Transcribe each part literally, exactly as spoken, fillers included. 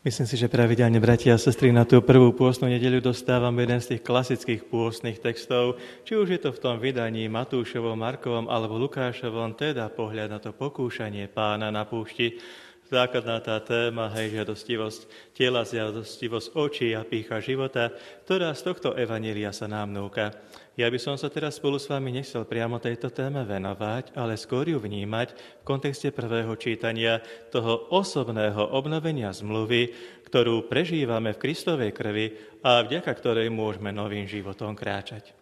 Myslím si, že pravidelne, bratia a sestry, na tú prvú pôstnu nedeľu dostávame jeden z tých klasických pôstnych textov, či už je to v tom vydaní Matúšovom, Markovom alebo Lukášovom, teda pohľad na to pokúšanie Pána na púšti. Základná tá téma, hej, žiadostivosť tela, žiadostivosť očí a pýcha života, ktorá z tohto evanília sa nám núka. Ja by som sa teraz spolu s vami nechcel priamo tejto téme venovať, ale skôr ju vnímať v kontexte prvého čítania toho osobného obnovenia zmluvy, ktorú prežívame v Kristovej krvi a vďaka ktorej môžeme novým životom kráčať.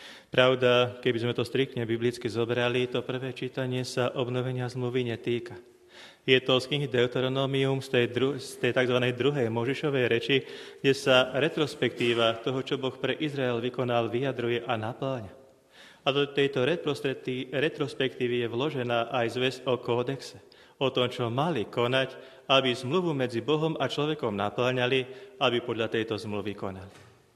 Pravda, keby sme to striktne biblicky zobrali, to prvé čítanie sa obnovenia zmluvy netýka. Je to z knihy Deuteronomium, z tej, dru- z tej tzv. Druhej Možišovej reči, kde sa retrospektíva toho, čo Boh pre Izrael vykonal, vyjadruje a napĺňa. A do tejto retrospektívy je vložená aj zväzť o kódexe, o tom, čo mali konať, aby zmluvu medzi Bohom a človekom napĺňali, aby podľa tejto zmluvy konali.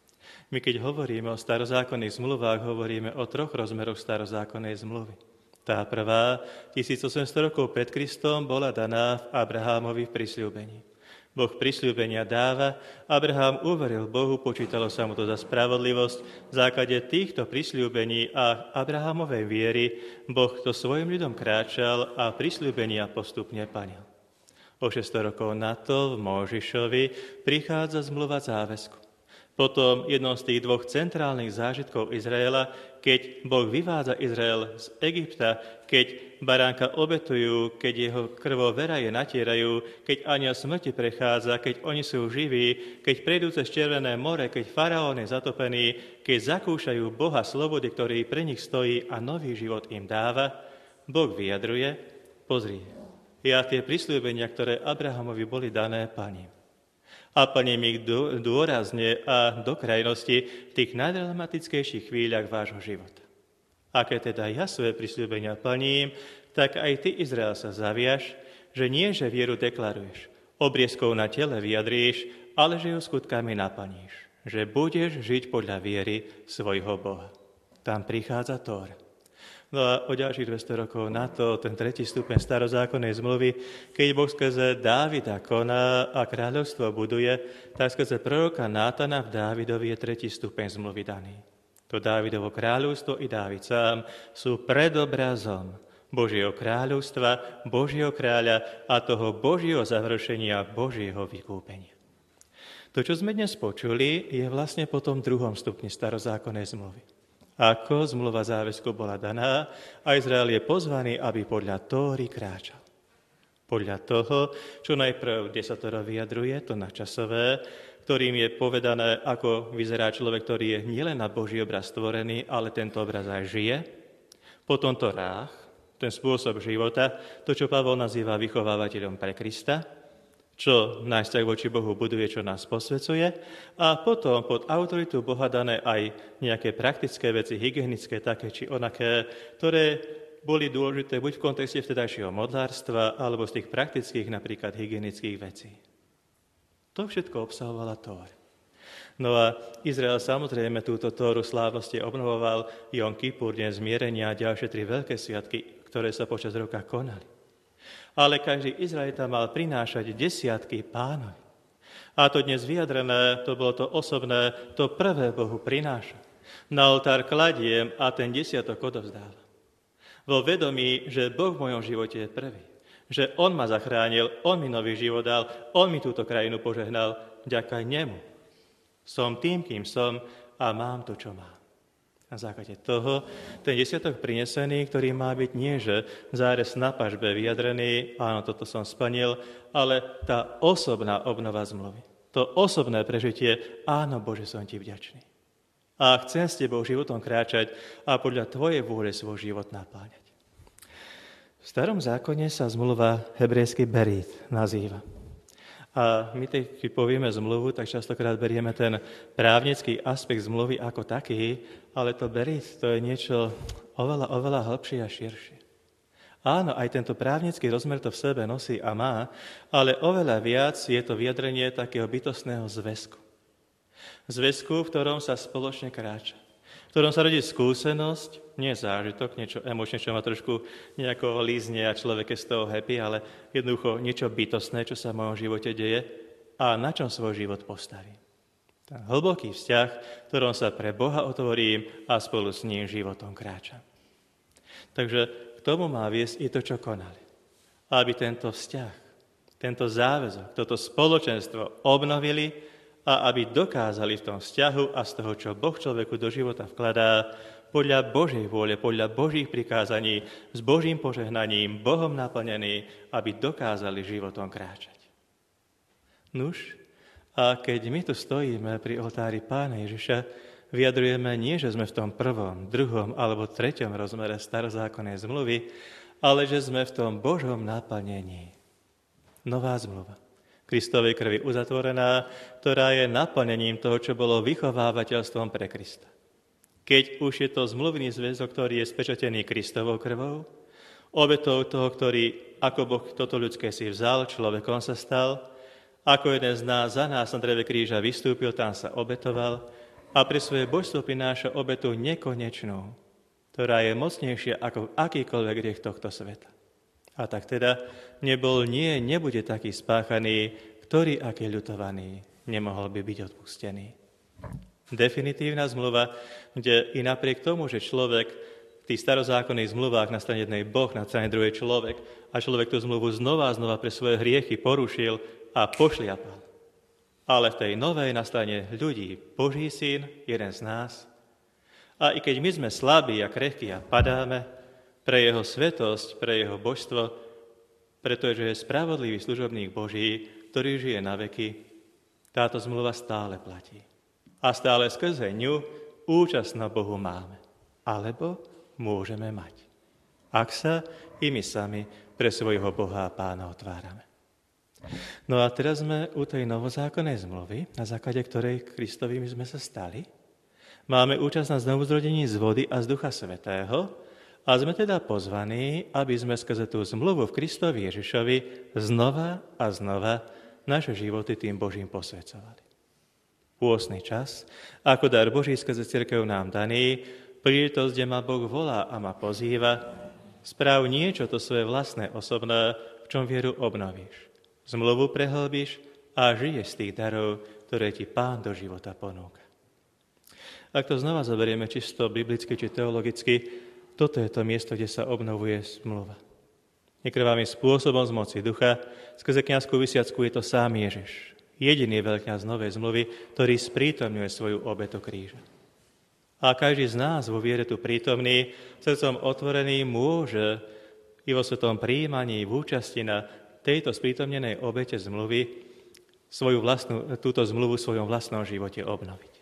My keď hovoríme o starozákonných zmluvách, hovoríme o troch rozmeroch starozákonnej zmluvy. Tá prvá, tisícosemsto rokov pred Kristom, bola daná v Abrahámovi v prisľúbení. Boh prisľúbenia dáva, Abrahám uveril Bohu, počítalo sa mu to za spravodlivosť. V základe týchto prisľúbení a Abrahámovej viery Boh to svojim ľuďom kráčal a prisľúbenia postupne plnil. O šesťsto rokov na to v Mojžišovi prichádza zmluva záväzku. Potom jednou z tých dvoch centrálnych zážitkov Izraela, keď Boh vyvádza Izrael z Egypta, keď baránka obetujú, keď jeho krvou veraje natierajú, keď anjel smrti prechádza, keď oni sú živí, keď prejdú cez Červené more, keď faraón je zatopený, keď zakúšajú Boha slobody, ktorý pre nich stojí a nový život im dáva, Boh vyjadruje, pozri, ja tie prisľúbenia, ktoré Abrahamovi boli dané, plním. A plním ich dôrazne a do krajnosti v tých najdramatickejších chvíľach vášho života. A keď teda ja svoje prisľúbenia plním, tak aj ty, Izrael, sa zaviaž, že nie, že vieru deklaruješ, obriezkou na tele vyjadríš, ale že ju skutkami naplníš, že budeš žiť podľa viery svojho Boha. Tam prichádza Tóra. No a o ďalších dvesto rokov na to, ten tretí stupeň starozákonnej zmluvy, keď Boh skrze Dávida koná a kráľovstvo buduje, tak skrze proroka Nátana v Dávidovi je tretí stupeň zmluvy daný. To Dávidovo kráľovstvo i Dávid sám sú predobrazom Božieho kráľovstva, Božieho kráľa a toho Božieho završenia, Božieho vykúpenia. To, čo sme dnes počuli, je vlastne po tom druhom stupni starozákonnej zmluvy. Ako zmluva záväzku bola daná a Izrael je pozvaný, aby podľa Tóry kráčal. Podľa toho, čo najprv desatoro vyjadruje, to nadčasové, ktorým je povedané, ako vyzerá človek, ktorý je nielen na Boží obraz stvorený, ale tento obraz aj žije. Potom to rách, ten spôsob života, to, čo Pavol nazýva vychovávateľom pre Krista, čo náš vzťah voči Bohu buduje, čo nás posvecuje, a potom pod autoritu Boha dané aj nejaké praktické veci, hygienické, také či onaké, ktoré boli dôležité buď v kontexte vtedajšieho modlárstva, alebo z tých praktických, napríklad hygienických vecí. To všetko obsahovala Tóra. No a Izrael samozrejme túto Tóru slávnosti obnovoval Jom Kipur, deň zmierenia a ďalšie tri veľké sviatky, ktoré sa počas roka konali. Ale každý Izraelita mal prinášať desiatky Pánovi. A to dnes vyjadrené, to bolo to osobné, to prvé Bohu prináša. Na oltár kladiem a ten desiatok odovzdávam. Vo vedomí, že Boh v mojom živote je prvý. Že On ma zachránil, On mi nový život dal, On mi túto krajinu požehnal, vďaka nemu. Som tým, kým som a mám to, čo mám. Na základe toho, ten desiatok prinesený, ktorý má byť nie, že zárez na pažbe vyjadrený, áno, toto som splnil, ale tá osobná obnova zmluvy. To osobné prežitie, áno, Bože, som ti vďačný. A chcem s tebou životom kráčať a podľa tvojej vôle svoj život napáňať. V starom zákone sa zmluva hebrejsky berit nazýva. A my, keď povieme zmluvu, tak častokrát berieme ten právnický aspekt zmluvy ako taký, ale to berit, to je niečo oveľa, oveľa hlbšie a širšie. Áno, aj tento právnický rozmer to v sebe nosí a má, ale oveľa viac je to vyjadrenie takého bytostného zväzku. Zväzku, v ktorom sa spoločne kráča. V ktorom sa rodí skúsenosť, nie zážitok, niečo emočné, čo ma trošku nejako lízne a človek je z toho happy, ale jednoducho niečo bytostné, čo sa v mojom živote deje. a na čom svoj život postavím. Ten hlboký vzťah, v ktorom sa pre Boha otvorím a spolu s ním životom kráčam. Takže k tomu má viesť i to, čo konali. Aby tento vzťah, tento záväzok, toto spoločenstvo obnovili a aby dokázali v tom vzťahu a z toho, čo Boh človeku do života vkladá, podľa Božej vôle, podľa Božích prikázaní, s Božím požehnaním, Bohom naplnený, aby dokázali životom kráčať. Nuž, a keď my tu stojíme pri oltári Pána Ježiša, vyjadrujeme nie, že sme v tom prvom, druhom alebo treťom rozmere starozákonnej zmluvy, ale že sme v tom Božom naplnení. Nová zmluva, Kristovej krvi uzatvorená, ktorá je naplnením toho, čo bolo vychovávateľstvom pre Krista. Keď už je to zmluvný zväzok, ktorý je spečatený Kristovou krvou, obetou toho, ktorý, ako Boh toto ľudské si vzal, človekom sa stal, ako jeden z nás za nás na dreve kríža vystúpil, tam sa obetoval a pre svoje božstvo prináša obetu nekonečnú, ktorá je mocnejšia ako akýkoľvek hriech tohto sveta. A tak teda nebol, nie, nebude taký spáchaný, ktorý, aký ľutovaný, nemohol by byť odpustený. Definitívna zmluva, kde i napriek tomu, že človek v tých starozákonných zmluvách na strane jednej Boh, na strane druhej človek a človek tú zmluvu znova a znova pre svoje hriechy porušil a pošliapal. Ale v tej novej na strane ľudí Boží syn, jeden z nás, a i keď my sme slabí a krehkí a padáme, pre jeho svetosť, pre jeho božstvo, pretože je spravodlivý služobník Boží, ktorý žije na veky, táto zmluva stále platí. A stále skrze ňu účasť na Bohu máme. Alebo môžeme mať. Ak sa i my sami pre svojho Boha a Pána otvárame. No a teraz sme u tej novozákonnej zmluvy, na základe ktorej Kristovými sme sa stali. Máme účasť na znovuzrodení z vody a z Ducha Svätého a sme teda pozvaní, aby sme skrze tú zmluvu v Kristovi Ježišovi znova a znova naše životy tým Božím posväcovali. Pôstny čas, ako dar Boží skrze cirkev nám daný, príležitosť, kde ma Boh volá a ma pozýva, správ niečo to svoje vlastné osobné, v čom vieru obnovíš. Zmluvu prehlbíš a žiješ z tých darov, ktoré ti Pán do života ponúka. Ak to znova zoberieme čisto biblicky či teologicky, toto je to miesto, kde sa obnovuje zmluva. Nekrvavým spôsobom z moci ducha, skrze kňazskú vysviacku je to sám Ježiš. Jediný veľkňaz novej zmluvy, ktorý sprítomňuje svoju obetu kríža. A každý z nás vo viere tu prítomný, srdcom otvorený, môže i vo svetom prijímaní v účasti na tejto sprítomnenej obete zmluvy svoju vlastnú, túto zmluvu v svojom vlastnom živote obnoviť.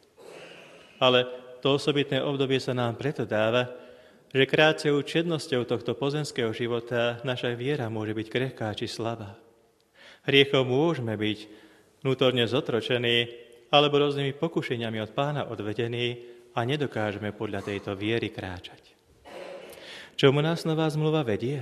Ale to osobitné obdobie sa nám preto dáva, že krátkou čednosťou tohto pozemského života naša viera môže byť krehká či slabá. Hriechom môžeme byť vnútorne zotročení alebo rôznymi pokušeniami od Pána odvedení a nedokážeme podľa tejto viery kráčať. Čomu nás nová zmluva vedie?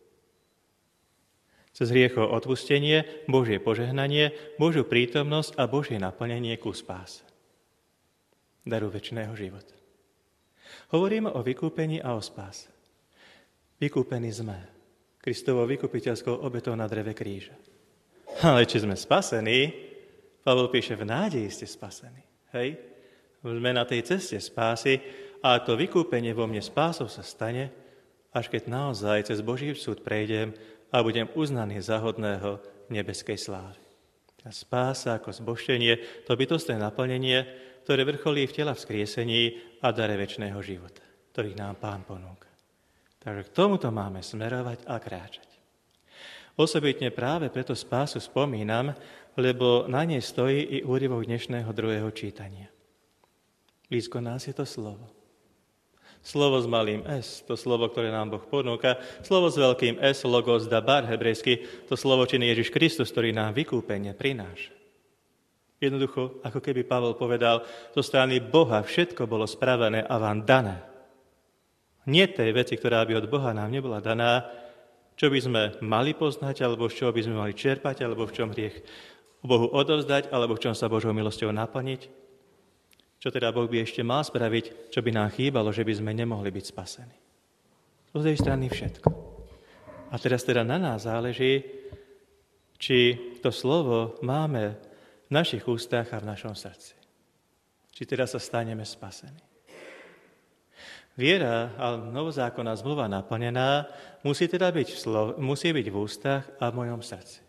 Cez hriechov odpustenie, Božie požehnanie, Božiu prítomnosť a Božie naplnenie ku spáse. Daru večného života. Hovoríme o vykúpení a o spáse. Vykúpení sme Kristovou vykupiteľskou obetou na dreve kríža. Ale či sme spasení, Pavol píše, v nádeji ste spasení. Hej? Sme na tej ceste spásy a to vykúpenie vo mne spásou sa stane, až keď naozaj cez Boží súd prejdem a budem uznaný za hodného nebeskej slávy. A spása ako zbožšenie, to bytostné naplnenie, ktoré vrcholí v tela vzkriesení a dare večného života, ktorých nám Pán ponúka. Takže k tomuto máme smerovať a kráčať. Osobitne práve preto spásu spomínam, lebo na nej stojí i úryvok dnešného druhého čítania. Blízko nás je to slovo. Slovo s malým S, to slovo, ktoré nám Boh ponúka, slovo s veľkým S, logos dabar hebrejsky, to slovo činný Ježiš Kristus, ktorý nám vykúpenie prináša. Jednoducho, ako keby Pavol povedal, zo strany Boha všetko bolo spravené a vám dané. Nie tej veci, ktorá by od Boha nám nebola daná, čo by sme mali poznať, alebo z čoho by sme mali čerpať, alebo v čom hriech Bohu odovzdať, alebo v čom sa Božou milosťou naplniť. Čo teda Boh by ešte mal spraviť, čo by nám chýbalo, že by sme nemohli byť spasení. Z tej strany všetko. A teraz teda na nás záleží, či to slovo máme v našich ústach a v našom srdci. Či teda sa staneme spasení. Viera a novozákonná zmluva naplnená musí teda byť v, slo- musí byť v ústach a v mojom srdci.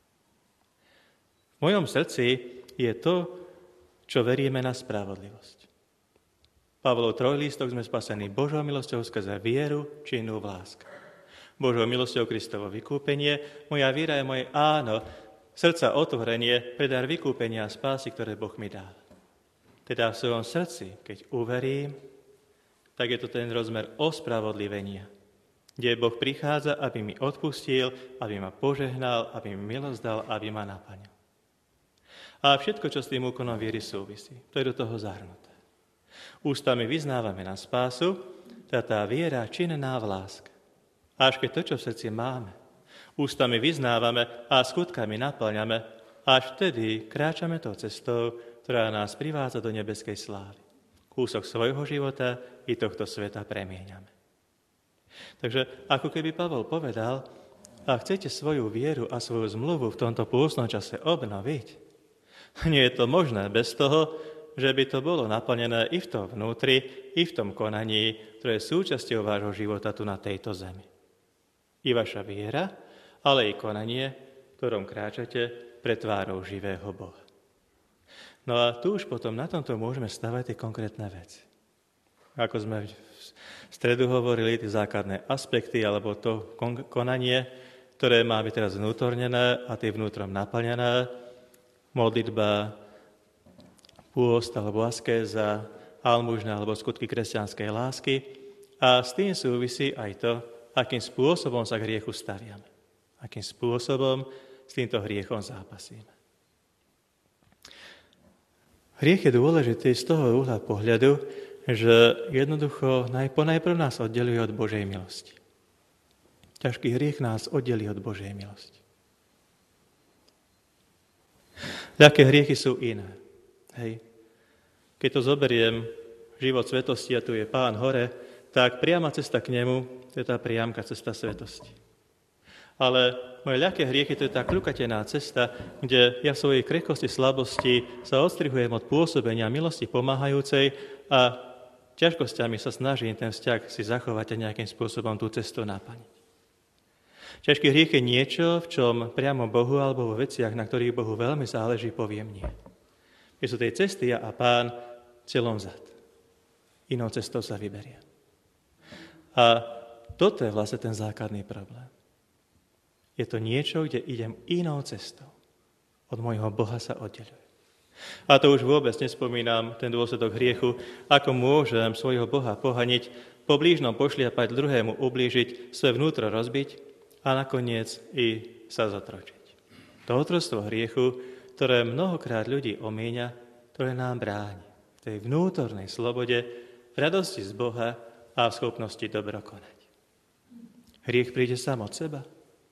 V mojom srdci je to, čo veríme na spravodlivosť. Pavlov trojlístok sme spasení Božou milosťou skrze vieru, činnú v láske. Božou milosťou Kristovo vykúpenie, moja viera je moje áno, srdca otvorenie pre dar vykúpenia a spásy, ktoré Boh mi dal. Teda v svojom srdci, keď uverím, tak je to ten rozmer ospravodlivenia, kde Boh prichádza, aby mi odpustil, aby ma požehnal, aby mi milosť dal, aby ma naplnil. A všetko, čo s tým úkonom viery súvisí, to je do toho zahrnuté. Ústami vyznávame na spásu, tá tá viera činná v láske. Až keď to, čo v srdci máme, ústami vyznávame a skutkami naplňame, až vtedy kráčame tou cestou, ktorá nás privádza do nebeskej slávy. Kúsok svojho života i tohto sveta premieňame. Takže ako keby Pavol povedal, ak chcete svoju vieru a svoju zmluvu v tomto pôstnom čase obnoviť, nie je to možné bez toho, že by to bolo naplnené i v tom vnútri, i v tom konaní, ktoré je súčasťou vášho života tu na tejto zemi. I vaša viera, ale i konanie, ktorom kráčate pred tvárou živého Boha. No a tu už potom na tomto môžeme stavať tie konkrétne veci. Ako sme v stredu hovorili, tie základné aspekty, alebo to konanie, ktoré má byť teraz vnútornené a tie vnútrom naplnené, modlitba, pôst alebo askéza, almužna alebo skutky kresťanskej lásky. A s tým súvisí aj to, akým spôsobom sa k hriechu staviame. Akým spôsobom s týmto hriechom zápasíme. Hriech je dôležitý z toho uhla pohľadu, že jednoducho ponajprv nás oddeluje od Božej milosti. Ťažký hriech nás oddelí od Božej milosti. Ľahké hriechy sú iné. Hej. Keď to zoberiem, život svetosti a tu je Pán hore, tak priama cesta k nemu, to je tá priamka cesta svetosti. Ale moje ľahké hriechy, to je tá kľukatená cesta, kde ja v svojej krehkosti, slabosti sa odstrihujem od pôsobenia milosti pomáhajúcej a ťažkosťami sa snažím ten vzťah si zachovať a nejakým spôsobom tú cestu naplniť. Ťažký hriech je niečo, v čom priamo Bohu alebo vo veciach, na ktorých Bohu veľmi záleží, poviem nie. Je sú tej cesty ja a Pán celom zad. Inou cestou sa vyberie. A toto je vlastne ten základný problém. Je to niečo, kde idem inou cestou. Od môjho Boha sa oddeľujem. A to už vôbec nespomínam ten dôsledok hriechu, ako môžem svojho Boha pohaniť, po blížnom pošliapať, druhému ublížiť, svoje vnútro rozbiť a nakoniec i sa zotročiť. To otroctvo hriechu, ktoré mnohokrát ľudí omíňa, ktoré nám bráni v tej vnútornej slobode, v radosti z Boha a v schopnosti dobro konať. Hriech príde sám od seba.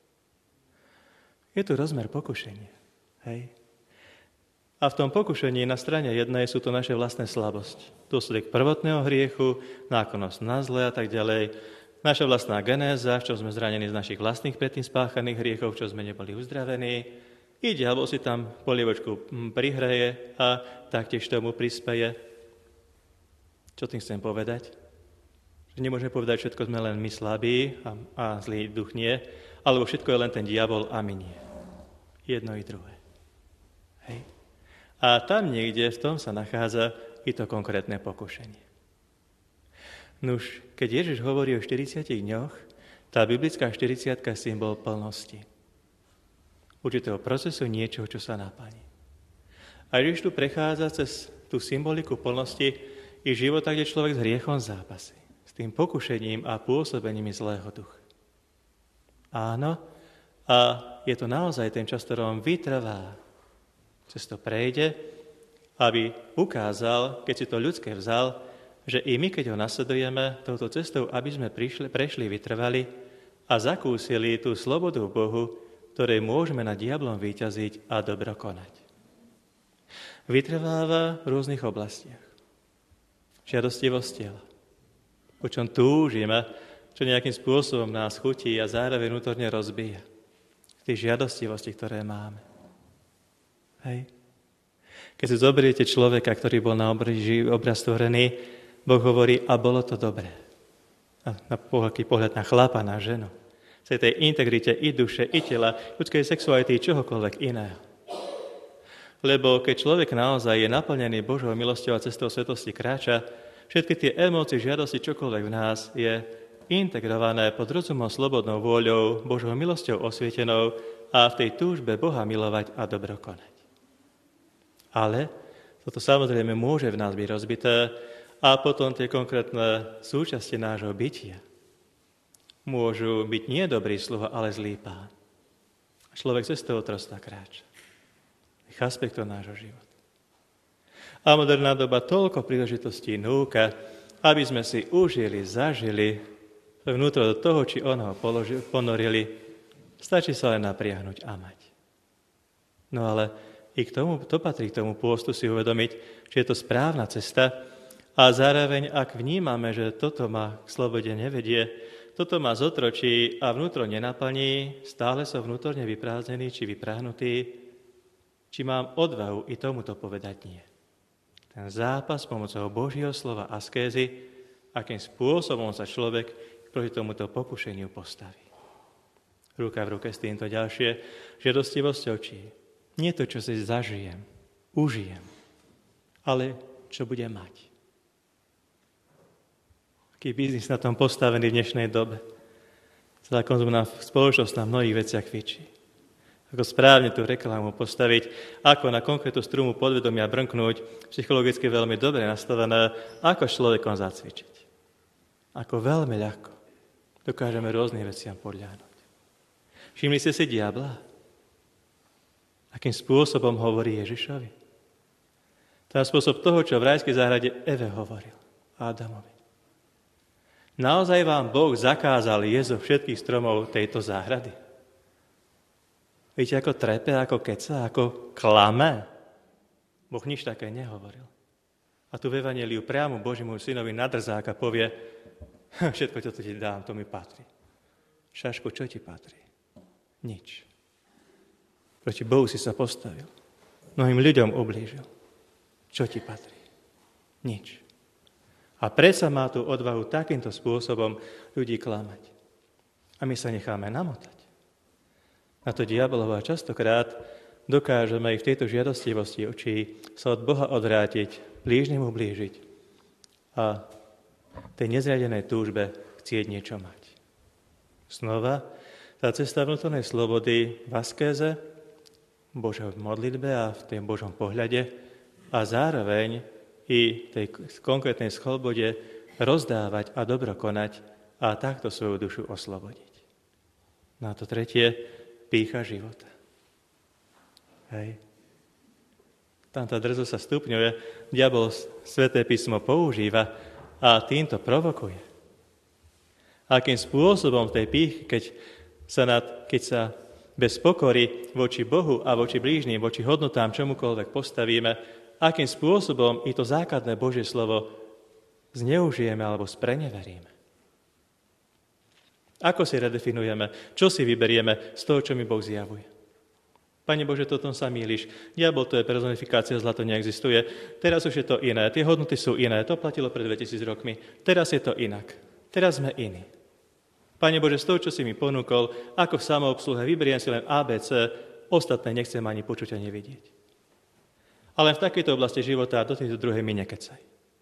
Je tu rozmer pokušenia. Hej. A v tom pokušení na strane jednej sú to naše vlastné slabosti. Dôsledok prvotného hriechu, náklonnosť na zlé a tak ďalej. Naša vlastná genéza, v čom sme zranení z našich vlastných predtým spáchaných hriechov, v čom sme neboli uzdravení. I diabol si tam polievočku prihreje a taktiež tomu prispeje. Čo tým chcem povedať? Že nemôžeme povedať, všetko sme len my slabí a, a zlý duch nie, alebo všetko je len ten diabol a my nie. Jedno i druhé. Hej. A tam niekde v tom sa nachádza i to konkrétne pokušenie. Nuž, keď Ježiš hovorí o štyridsiatich dňoch, tá biblická štyridsiatka je symbol plnosti. Určitého procesu niečoho, čo sa naplní. A Ježiš tu prechádza cez tú symboliku plnosti i života, kde človek s hriechom zápasí. S tým pokušením a pôsobením zlého ducha. Áno, a je to naozaj ten čas, ktorom vytrvá. Cez to prejde, aby ukázal, keď si to ľudské vzal, že i my, keď ho nasledujeme touto cestou, aby sme prišli, prešli, vytrvali a zakúsili tú slobodu v Bohu, ktorej môžeme nad diablom víťaziť a dobro konať. Vytrváva v rôznych oblastiach. Žiadostivosť tela, po čom túžime, čo nejakým spôsobom nás chutí a zároveň vnútorne rozbíja. V tej žiadostivosti, ktoré máme. Hej. Keď si zoberiete človeka, ktorý bol na obraz stvorený, Boh hovorí, a bolo to dobré. A na pohľadný pohľad na chlapa, na ženu. V tej integrite i duše, i tela, ľudskej sexuality, čohokoľvek iného. Lebo keď človek naozaj je naplnený Božou milosťou a cestou svetosti kráča, všetky tie emócie, žiadosti, čokoľvek v nás je integrované pod rozumom, slobodnou vôľou, Božou milosťou osvietenou a v tej túžbe Boha milovať a dobro konať. Ale toto samozrejme môže v nás byť rozbité a potom tie konkrétne súčasti nášho bytia môžu byť nie dobrý sluha, ale zlý pán. Človek cez toho otroctva kráča. Tých aspektov nášho života. A moderná doba toľko príležitostí núka, aby sme si užili, zažili vnútro do toho, či onoho položili, ponorili, stačí sa len napriahnuť a mať. No ale i k tomu, to patrí k tomu pôstu si uvedomiť, že je to správna cesta a zároveň, ak vnímame, že toto ma k slobode nevedie, toto ma zotročí a vnútro nenaplní, stále som vnútorne vyprázdnený či vypráhnutý, či mám odvahu i tomuto povedať nie. Ten zápas pomocou Božieho slova askézy, akým spôsobom sa človek proti tomuto pokušeniu postaví. Ruka v ruke s týmto ďalšie žiadostivosť očí. Nie to, čo si zažijem, užijem, ale čo budem mať. Aký biznis na tom postavený v dnešnej dobe. Celá konzumná spoločnosť na mnohých veciach kvičí. Ako správne tú reklamu postaviť, ako na konkrétnu strumu podvedomia brnknúť, psychologicky veľmi dobre nastavené, ako s človekom zacvičiť. Ako veľmi ľahko dokážeme rôznym veciam podľahnuť. Všimli ste si diabla? Akým spôsobom hovorí Ježišovi? Ten spôsob toho, čo v rajskej záhrade Eve hovoril Ádamovi. Naozaj vám Boh zakázal jesť zo všetkých stromov tejto záhrady? Viete, ako trepe, ako keca, ako klame? Boh nič také nehovoril. A tu v Evanjeliu priamo Božiemu synovi nadrzáka povie, všetko, čo ti dám, to mi patrí. Šaško, čo ti patrí? Nič. Proti Bohu si sa postavil. Mnohým ľuďom ublížil. Čo ti patrí? Nič. A predsa má tú odvahu takýmto spôsobom ľudí klamať. A my sa necháme namotať. Na to diabolova častokrát dokážeme aj v tejto žiadostivosti očí sa od Boha odvrátiť, blížnemu blížiť a tej nezriadenej túžbe chcieť niečo mať. Znova, tá cesta vnútornej slobody v askéze, v Božej modlitbe a v tej Božom pohľade a zároveň i tej konkrétnej slobode rozdávať a dobro konať a takto svoju dušu oslobodiť. Na to tretie, pýcha života. Hej. Tam tá drzosť sa stupňuje, diabol Sväté písmo používa a týmto provokuje. Akým spôsobom v tej pýche, keď sa, nad, keď sa bez pokory voči Bohu a voči blížnym, voči hodnotám čomukoľvek postavíme, akým spôsobom i to základné Božie slovo zneužijeme alebo spreneveríme. Ako si redefinujeme? Čo si vyberieme z toho, čo mi Boh zjavuje? Pane Bože, toto sa mýliš. Diabol, to je personifikácia, zla to neexistuje. Teraz už je to iné. Tie hodnoty sú iné. To platilo pred dvetisíc rokmi. Teraz je to inak. Teraz sme iní. Pane Bože, z toho, čo si mi ponúkol, ako v samoobsluhe, vyberiem si len á bé cé, ostatné nechcem ani počuť, ani vidieť. Ale v takejto oblasti života do tejto druhej mi nekecaj.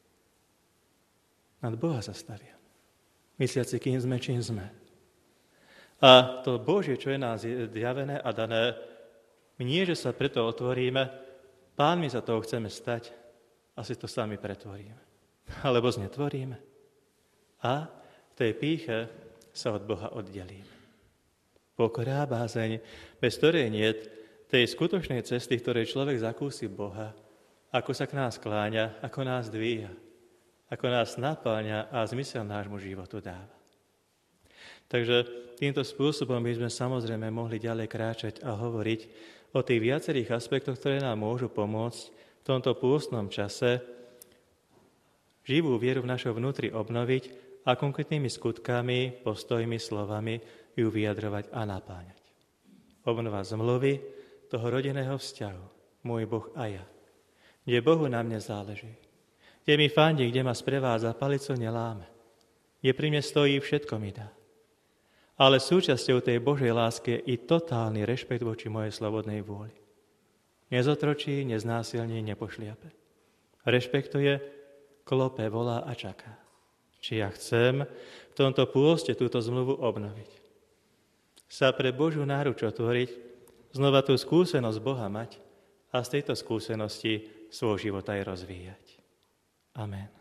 Nad Boha sa staviam. Mysliaci, kým sme, čím sme. A to Božie, čo je nás zjavené a dané, nie, že sa preto otvoríme, Pán, my za toho chceme stať, asi to sami pretvoríme. Alebo znetvoríme. A v tej pýche sa od Boha oddelíme. Pokora a bázeň, bez ktorej nie tej skutočnej cesty, ktorej človek zakúsi Boha, ako sa k nás kláňa, ako nás dvíha, ako nás napáňa a zmysel nášmu životu dáva. Takže týmto spôsobom by sme samozrejme mohli ďalej kráčať a hovoriť o tých viacerých aspektoch, ktoré nám môžu pomôcť v tomto pôstnom čase živú vieru v našom vnútri obnoviť a konkrétnymi skutkami, postojmi, slovami ju vyjadrovať a napáňať. Obnova zmluvy toho rodinného vzťahu, môj Boh a ja. kde Bohu na mne záleží, kde mi fandí, kde ma sprevádza, palicu neláme, kde pri mne stojí, všetko mi dá. Ale súčasťou tej Božej lásky je i totálny rešpekt voči mojej slobodnej vôli. Nezotročí, neznásilní, nepošliape. Rešpektuje, klope, volá a čaká. Či ja chcem v tomto pôste túto zmluvu obnoviť. Sa pre Božiu náruč otvoriť, znova tú skúsenosť Boha mať a z tejto skúsenosti svoj život aj rozvíjať. Amen.